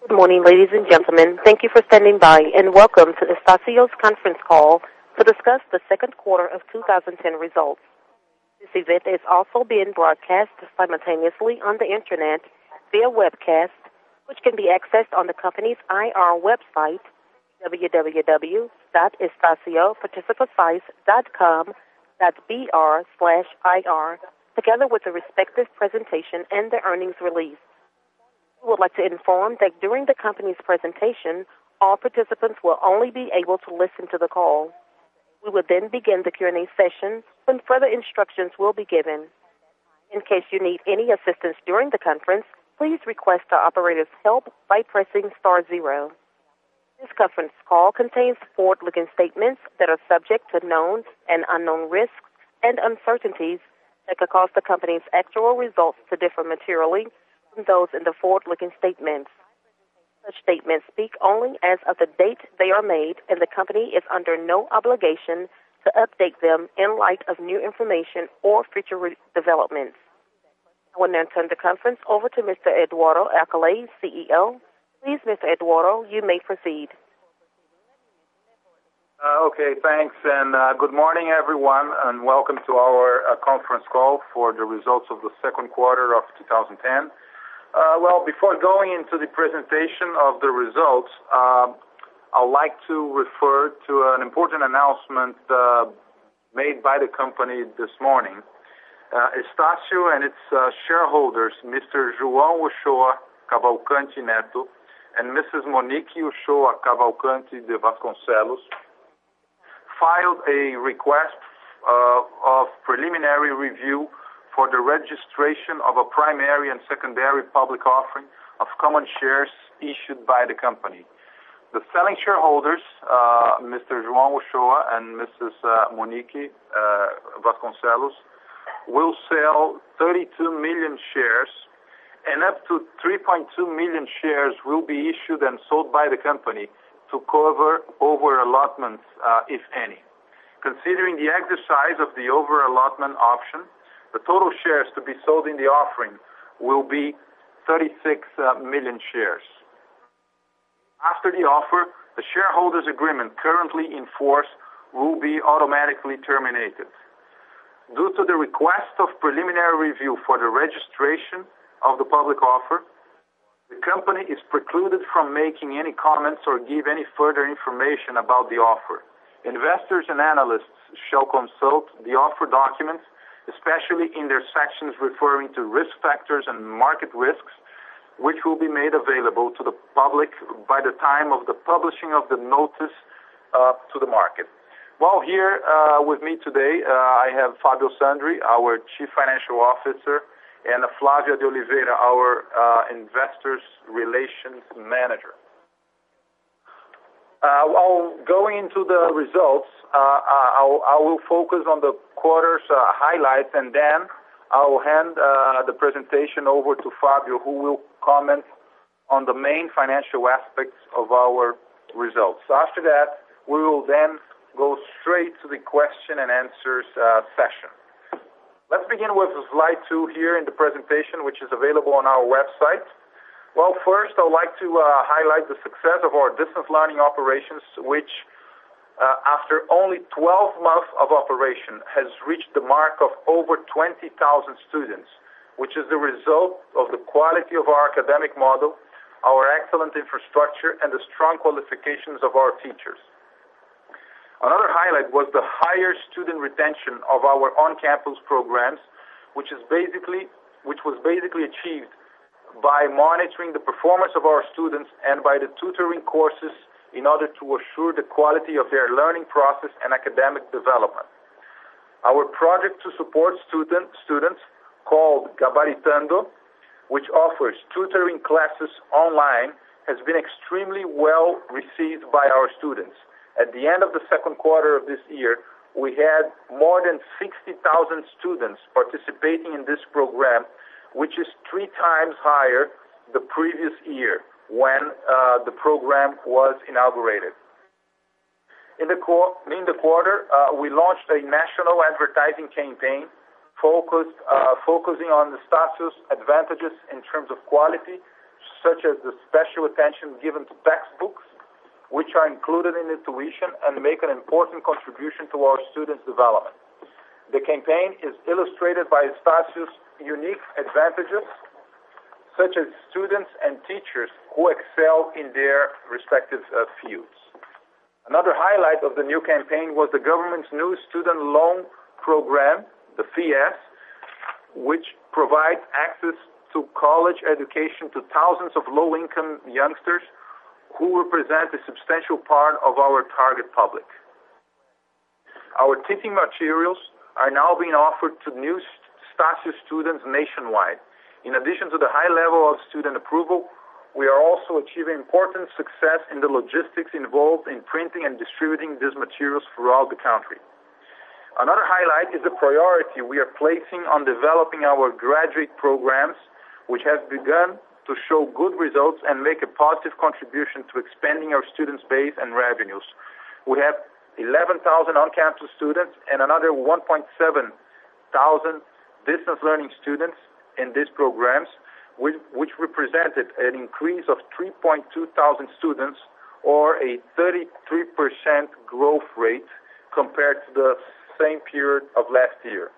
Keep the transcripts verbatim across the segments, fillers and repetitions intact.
Good morning, ladies and gentlemen. Thank you for standing by, and welcome to Estacio's conference call to discuss the second quarter of two thousand ten results. This event is also being broadcast simultaneously on the Internet via webcast, which can be accessed on the company's I R website, w w w dot estacio participacice dot com dot b r slash I R, together with the respective presentation and the earnings release. We would like to inform that during the company's presentation, all participants will only be able to listen to the call. We will then begin the Q and A session when further instructions will be given. In case you need any assistance during the conference, please request the operator's help by pressing star zero. This conference call contains forward-looking statements that are subject to known and unknown risks and uncertainties that could cause the company's actual results to differ materially from those in the forward-looking statements. Such statements speak only as of the date they are made, and the company is under no obligation to update them in light of new information or future re- developments. I will now turn the conference over to Mister Eduardo Alcalay, C E O. Please, Mister Eduardo, you may proceed. Uh, okay, thanks, and uh, good morning, everyone, and welcome to our uh, conference call for the results of the second quarter of two thousand ten. Uh, well, before going into the presentation of the results, uh, I'd like to refer to an important announcement uh, made by the company this morning. Uh, Estácio and its uh, shareholders, Mister João Uchoa Cavalcante Neto and Missus Monique Uchoa Cavalcante de Vasconcelos, filed a request uh, of preliminary review for the registration of a primary and secondary public offering of common shares issued by the company. The selling shareholders, uh, Mister João Uchoa and Missus Uh, Monique uh, Vasconcelos, will sell thirty-two million shares, and up to three point two million shares will be issued and sold by the company to cover over-allotments, uh, if any. Considering the exercise of the over-allotment option, the total shares to be sold in the offering will be thirty-six uh, million shares. After the offer, the shareholders' agreement currently in force will be automatically terminated. Due to the request of preliminary review for the registration of the public offer, the company is precluded from making any comments or give any further information about the offer. Investors and analysts shall consult the offer documents, especially in their sections referring to risk factors and market risks, which will be made available to the public by the time of the publishing of the notice uh, to the market. Well, here uh, with me today, uh, I have Fabio Sandri, our Chief Financial Officer, and Flavia de Oliveira, our uh, Investors Relations Manager. Uh, while going into the results, uh, I'll, I will focus on the quarter's uh, highlights, and then I'll hand uh, the presentation over to Fabio, who will comment on the main financial aspects of our results. After that, we will then go straight to the question and answers uh, session. Let's begin with slide two here in the presentation, which is available on our website. Well, first, I would like to uh, highlight the success of our distance learning operations, which, uh, after only twelve months of operation, has reached the mark of over twenty thousand students, which is the result of the quality of our academic model, our excellent infrastructure, and the strong qualifications of our teachers. Another highlight was the higher student retention of our on-campus programs, which is basically, which was basically achieved by monitoring the performance of our students and by the tutoring courses in order to assure the quality of their learning process and academic development. Our project to support student, students, called Gabaritando, which offers tutoring classes online, has been extremely well received by our students. At the end of the second quarter of this year, we had more than sixty thousand students participating in this program, which is three times higher the previous year when uh, the program was inaugurated. In the, co- in the quarter, uh, we launched a national advertising campaign focused, uh, focusing on the Estácio's advantages in terms of quality, such as the special attention given to textbooks, which are included in the tuition and make an important contribution to our students' development. The campaign is illustrated by Estácio's unique advantages, such as students and teachers who excel in their respective uh, fields. Another highlight of the new campaign was the government's new student loan program, the FIES, which provides access to college education to thousands of low-income youngsters who represent a substantial part of our target public. Our teaching materials are now being offered to new Estácio students nationwide. In addition to the high level of student approval, we are also achieving important success in the logistics involved in printing and distributing these materials throughout the country. Another highlight is the priority we are placing on developing our graduate programs, which have begun to show good results and make a positive contribution to expanding our students' base and revenues. We have eleven thousand on-campus students and another one point seven thousand distance learning students in these programs, which, which represented an increase of three point two thousand students, or a thirty-three percent growth rate compared to the same period of last year.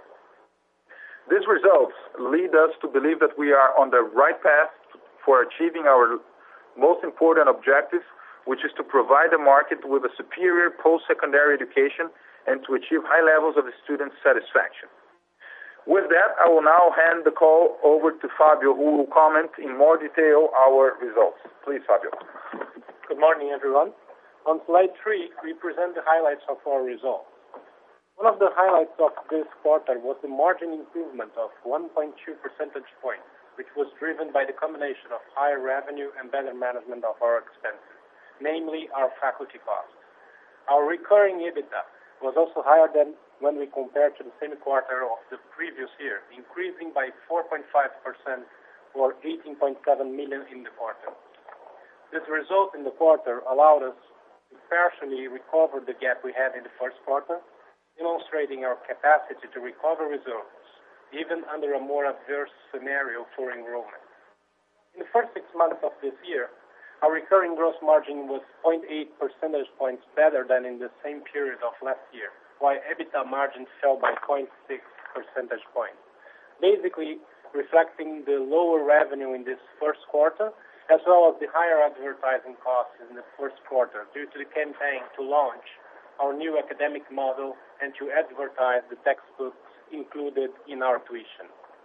These results lead us to believe that we are on the right path for achieving our most important objective, which is to provide the market with a superior post-secondary education and to achieve high levels of student satisfaction. With that, I will now hand the call over to Fabio, who will comment in more detail our results. Please, Fabio. Good morning, everyone. On slide three, we present the highlights of our results. One of the highlights of this quarter was the margin improvement of one point two percentage points, which was driven by the combination of higher revenue and better management of our expenses, namely our faculty costs. Our recurring EBITDA was also higher than when we compare to the same quarter of the previous year, increasing by four point five percent or eighteen point seven million in the quarter. This result in the quarter allowed us to partially recover the gap we had in the first quarter, demonstrating our capacity to recover results, even under a more adverse scenario for enrollment. In the first six months of this year, our recurring gross margin was zero point eight percentage points better than in the same period of last year, while EBITDA margin fell by zero point six percentage points, basically reflecting the lower revenue in this first quarter, as well as the higher advertising costs in the first quarter due to the campaign to launch our new academic model and to advertise the textbooks included in our tuition.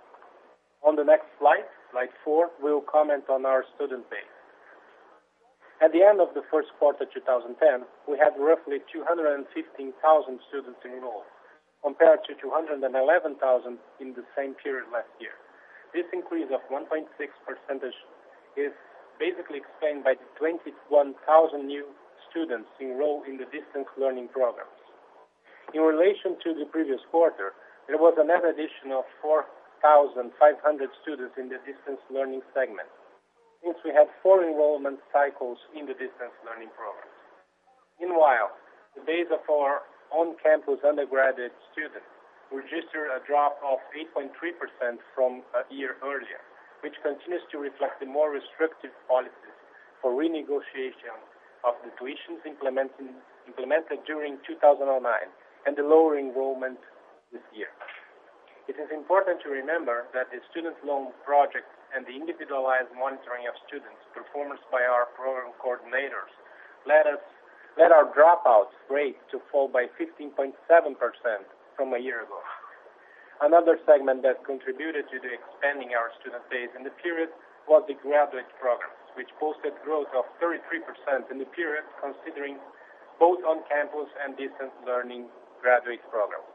On the next slide, slide four, we'll comment on our student base. At the end of the first quarter two thousand ten, we had roughly two hundred fifteen thousand students enrolled, compared to two hundred eleven thousand in the same period last year. This increase of one point six percentage is basically explained by the twenty-one thousand new students enrolled in the distance learning programs. In relation to the previous quarter, there was a net addition of four thousand five hundred students in the distance learning segment, since we had four enrollment cycles in the distance learning programs. Meanwhile, the base of our on-campus undergraduate students registered a drop of eight point three percent from a year earlier, which continues to reflect the more restrictive policies for renegotiation of the tuitions implemented, implemented during two thousand nine and the lower enrollment this year. It is important to remember that the student loan project and the individualized monitoring of students' performance by our program coordinators led us led our dropout rate to fall by fifteen point seven percent from a year ago. Another segment that contributed to the expanding our student base in the period was the graduate programs, which posted growth of thirty-three percent in the period, considering both on-campus and distance learning graduate programs.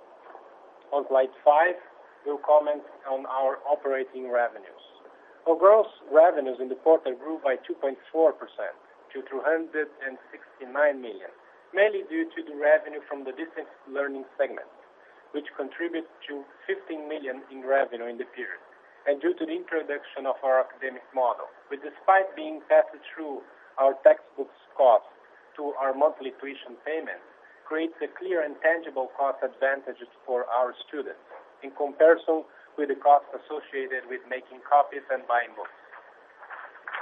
On slide five, we'll comment on our operating revenues. Our gross revenues in the quarter grew by two point four percent to two hundred sixty-nine million, mainly due to the revenue from the distance learning segment, which contributed to fifteen million in revenue in the period, and due to the introduction of our academic model, which, despite being passed through our textbooks costs to our monthly tuition payments, creates a clear and tangible cost advantage for our students in comparison with the costs associated with making copies and buying books.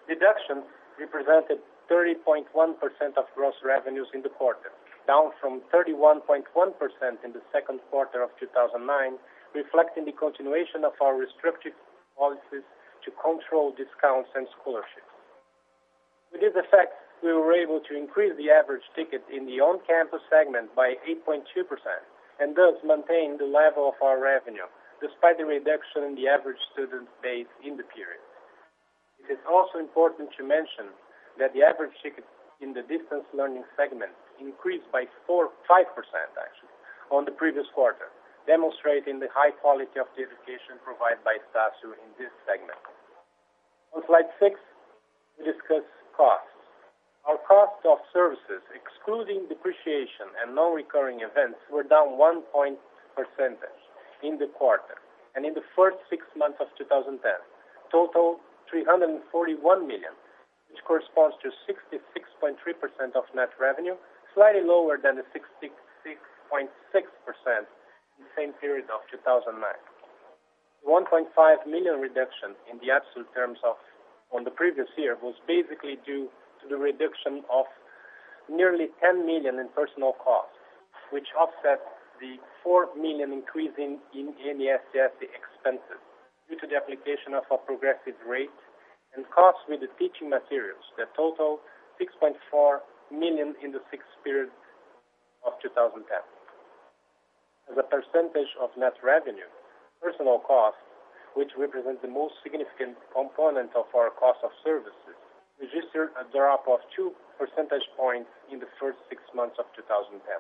Deductions represented thirty point one percent of gross revenues in the quarter, down from thirty-one point one percent in the second quarter of two thousand nine, reflecting the continuation of our restrictive policies to control discounts and scholarships. With this effect, we were able to increase the average ticket in the on-campus segment by eight point two percent, and thus maintain the level of our revenue, despite the reduction in the average student base in the period. It is also important to mention that the average ticket in the distance learning segment increased by four, five percent actually, on the previous quarter, demonstrating the high quality of the education provided by Estácio in this segment. On slide six, we discuss costs. Our cost of services, excluding depreciation and non-recurring events, were down one point percentage in the quarter, and in the first six months of two thousand ten, total three hundred forty-one million, which corresponds to sixty-six point three percent of net revenue, slightly lower than the sixty-six point six percent in the same period of two thousand nine. The one point five million reduction in the absolute terms of on the previous year was basically due to the reduction of nearly ten million in personnel costs, which offset the four million increase in, in N E S C S expenses due to the application of a progressive rate, and costs with the teaching materials that total six point four million in the sixth period of two thousand ten. As a percentage of net revenue, personnel costs, which represent the most significant component of our cost of services, registered a drop of two percentage points in the first six months of two thousand ten.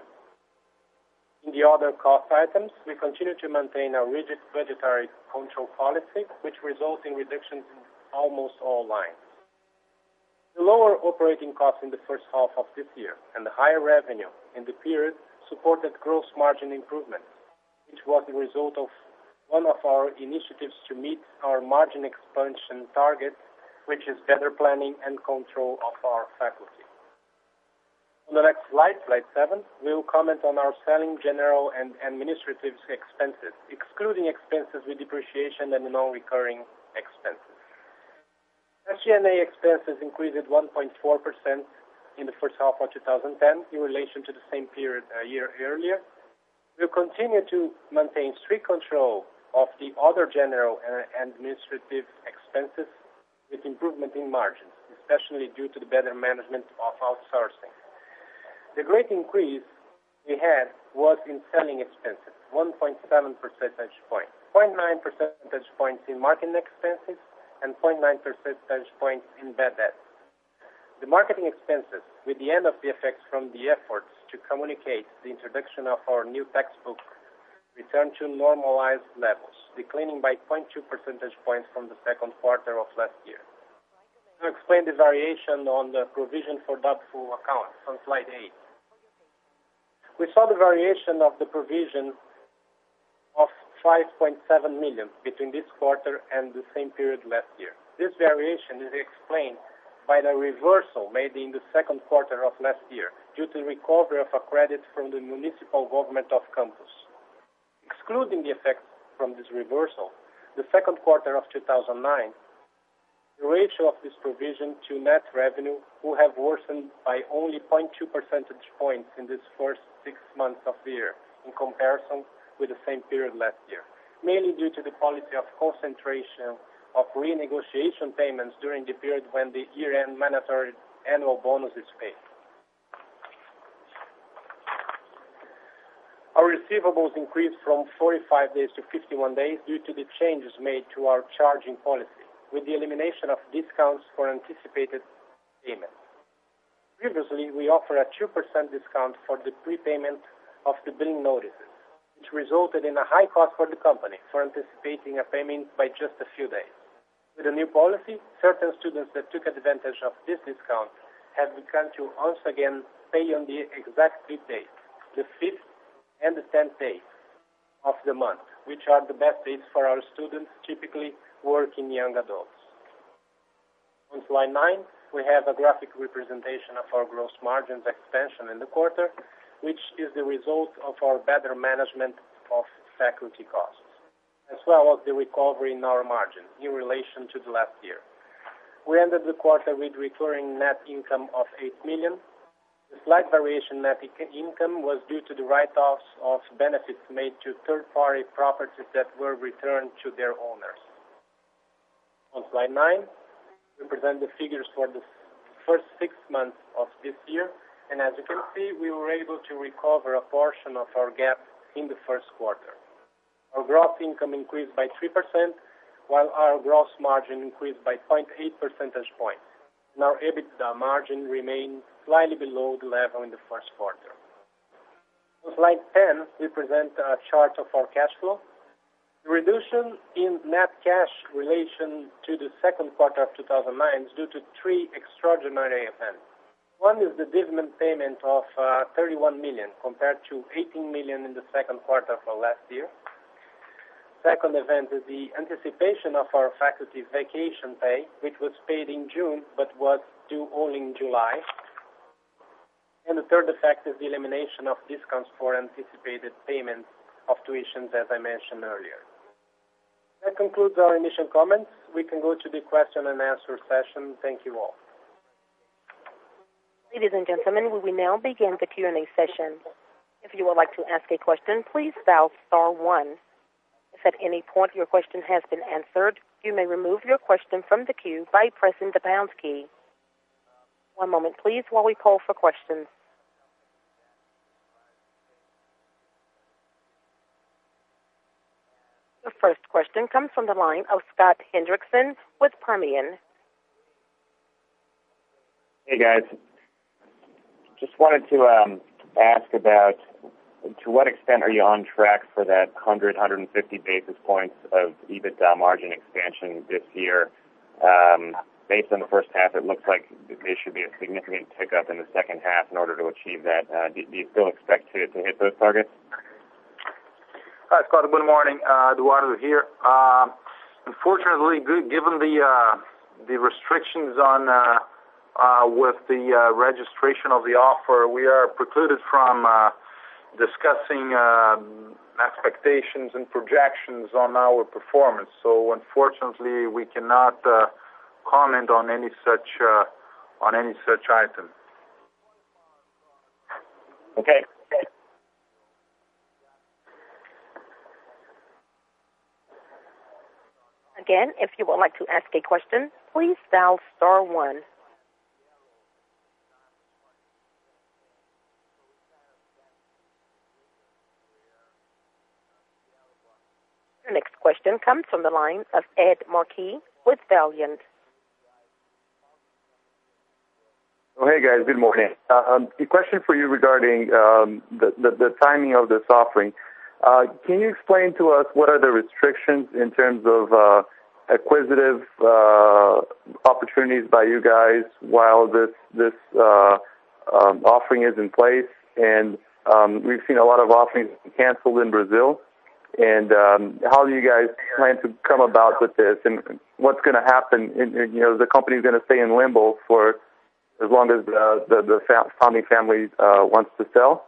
In the other cost items, we continue to maintain a rigid budgetary control policy, which results in reductions in almost all lines. The lower operating costs in the first half of this year and the higher revenue in the period supported gross margin improvements, which was the result of one of our initiatives to meet our margin expansion target, which is better planning and control of our faculty. On the next slide, slide seven, we will comment on our selling, general, and administrative expenses, excluding expenses with depreciation and non-recurring expenses. S G and A expenses increased one point four percent in the first half of two thousand ten in relation to the same period a year earlier. We will continue to maintain strict control of the other general and administrative expenses with improvement in margins, especially due to the better management of outsourcing. The great increase we had was in selling expenses, one point seven percentage points, zero point nine percentage points in marketing expenses, and zero point nine percentage points in bad debt. The marketing expenses, with the end of the effects from the efforts to communicate the introduction of our new textbook, returned to normalized levels, declining by zero point two percentage points from the second quarter of last year. To explain the variation on the provision for doubtful accounts on slide eight. We saw the variation of the provision of five point seven million between this quarter and the same period last year. This variation is explained by the reversal made in the second quarter of last year due to the recovery of a credit from the municipal government of campus. Excluding the effects from this reversal, the second quarter of two thousand nine, the ratio of this provision to net revenue will have worsened by only zero point two percentage points in this first six months of the year in comparison with the same period last year, mainly due to the policy of concentration of renegotiation payments during the period when the year-end mandatory annual bonus is paid. Our receivables increased from forty-five days to fifty-one days due to the changes made to our charging policy, with the elimination of discounts for anticipated payments. Previously, we offered a two percent discount for the prepayment of the billing notices, which resulted in a high cost for the company for anticipating a payment by just a few days. With the new policy, certain students that took advantage of this discount have begun to once again pay on the exact due date, the fifth and the tenth day of the month, which are the best days for our students, typically working young adults. On slide nine, we have a graphic representation of our gross margins expansion in the quarter, which is the result of our better management of faculty costs, as well as the recovery in our margin in relation to the last year. We ended the quarter with recurring net income of eight million dollars. The slight variation in net income was due to the write-offs of benefits made to third-party properties that were returned to their owners. On slide nine, we present the figures for the first six months of this year, and as you can see, we were able to recover a portion of our gap in the first quarter. Our gross income increased by three percent, while our gross margin increased by zero point eight percentage points, and our EBITDA margin remained slightly below the level in the first quarter. On slide ten, we present a chart of our cash flow. The reduction in net cash relation to the second quarter of two thousand nine is due to three extraordinary events. One is the dividend payment of uh, thirty-one million dollars compared to eighteen million dollars in the second quarter of last year. Second event is the anticipation of our faculty vacation pay, which was paid in June but was due only in July. And the third effect is the elimination of discounts for anticipated payments of tuitions, as I mentioned earlier. That concludes our initial comments. We can go to the question and answer session. Thank you all. Ladies and gentlemen, we will now begin the Q and A session. If you would like to ask a question, please dial star one. If at any point your question has been answered, you may remove your question from the queue by pressing the pound key. One moment, please, while we poll for questions. The first question comes from the line of Scott Hendrickson with Permian. Hey, guys. Just wanted to um, ask about to what extent are you on track for that one hundred, one hundred fifty basis points of EBITDA margin expansion this year? Um, based on the first half, it looks like there should be a significant pickup in the second half in order to achieve that. Uh, do, do you still expect to, to hit those targets? Hi, Scott. Good morning. Uh, Eduardo here. Uh, unfortunately, good, given the uh, the restrictions on uh, uh, with the uh, registration of the offer, we are precluded from uh, discussing uh, expectations and projections on our performance. So, unfortunately, we cannot uh, comment on any such uh, on any such item. Okay. Again, if you would like to ask a question, please dial star one. Your next question comes from the line of Ed Marquis with Valiant. Oh, hey, guys. Good morning. Um, a question for you regarding um, the, the, the timing of this offering. Uh, can you explain to us what are the restrictions in terms of uh, acquisitive uh, opportunities by you guys while this this uh, um, offering is in place? And um, we've seen a lot of offerings canceled in Brazil. And um, how do you guys plan to come about with this? And what's going to happen? In, you know, the company's going to stay in limbo for as long as the the, the founding family uh, wants to sell.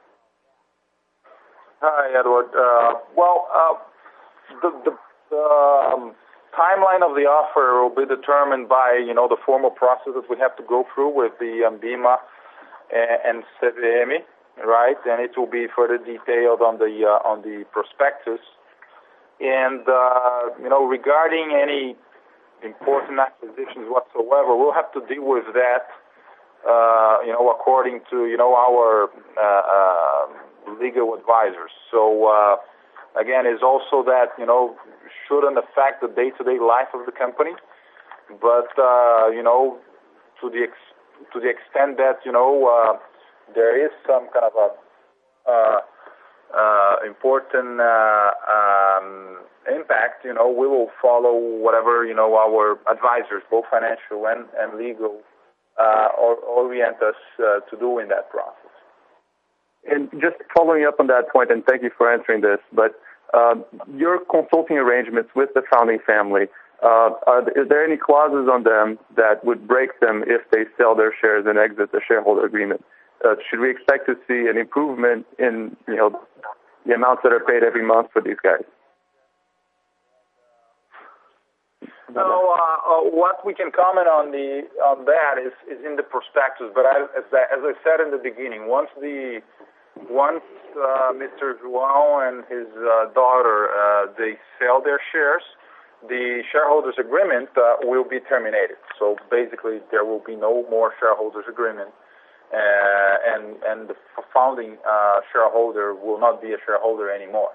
Hi, Edward. Uh, well, uh, the, the um, timeline of the offer will be determined by, you know, the formal process that we have to go through with the ANBIMA and C V M, right? And it will be further detailed on the uh, on the prospectus. And uh, you know, regarding any important acquisitions whatsoever, we'll have to deal with that, uh, you know, according to you know our uh, uh, legal advisors. So uh, again, is also that you know shouldn't affect the day-to-day life of the company, but uh, you know to the ex- to the extent that you know uh, there is some kind of a uh, uh, important uh, um, impact, you know, we will follow whatever you know our advisors, both financial and and legal, uh, or, orient us uh, to do in that process. And just following up on that point, and thank you for answering this, but uh, your consulting arrangements with the founding family, uh, are, is there any clauses on them that would break them if they sell their shares and exit the shareholder agreement? Uh, should we expect to see an improvement in, you know, the amounts that are paid every month for these guys? No, uh, uh, what we can comment on the on that is, is in the prospectus. But I, as, I, as I said in the beginning, once the once uh, Mister João and his uh, daughter uh, they sell their shares, the shareholders' agreement uh, will be terminated. So basically, there will be no more shareholders' agreement, uh, and and the founding uh, shareholder will not be a shareholder anymore.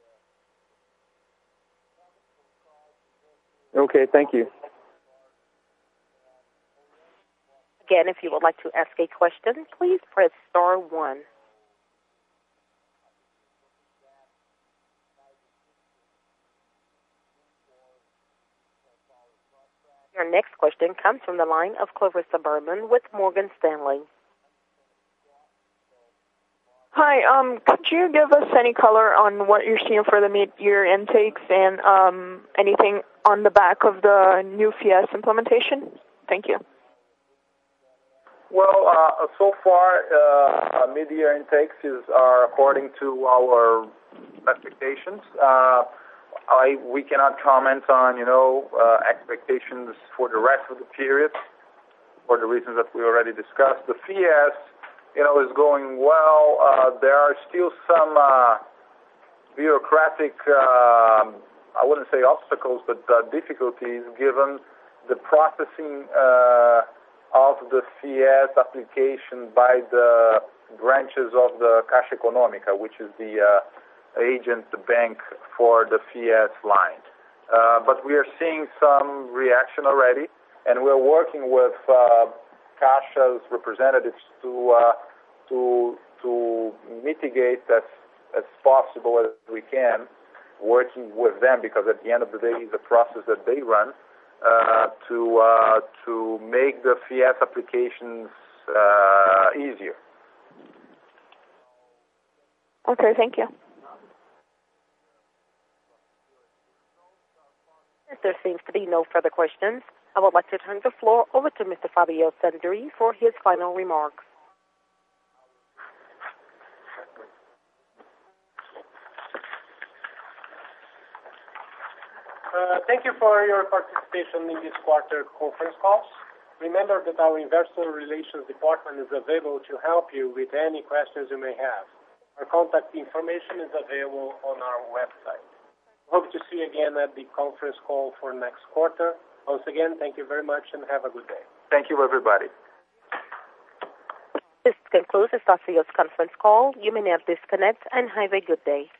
Okay, thank you. Again, if you would like to ask a question, please press star one. Your next question comes from the line of Clarissa Berman with Morgan Stanley. Hi, um, could you give us any color on what you're seeing for the mid-year intakes and um, anything on the back of the new F I E S implementation? Thank you. Well, uh, so far, uh, mid-year intakes is, are according to our expectations. Uh, I, we cannot comment on, you know, uh, expectations for the rest of the period for the reasons that we already discussed. The F I E S, you know, is going well. Uh, there are still some uh, bureaucratic, uh, I wouldn't say obstacles, but uh, difficulties given the processing uh, of the F I E S application by the branches of the Caixa Econômica, which is the uh, agent, the bank for the F I E S line. Uh, but we are seeing some reaction already, and we're working with uh, Caixa's representatives to uh, to to mitigate as as possible as we can, working with them, because at the end of the day, it's a process that they run uh, to uh, to make the F I E S applications uh, easier. Okay, thank you. If there seems to be no further questions, I would like to turn the floor over to Mister Fabio Sandri for his final remarks. Uh, thank you for your participation in this quarter conference calls. Remember that our Investor Relations Department is available to help you with any questions you may have. Our contact information is available on our website. Hope to see you again at the conference call for next quarter. Once again, thank you very much and have a good day. Thank you, everybody. This concludes Estacio's conference call. You may now disconnect and have a good day.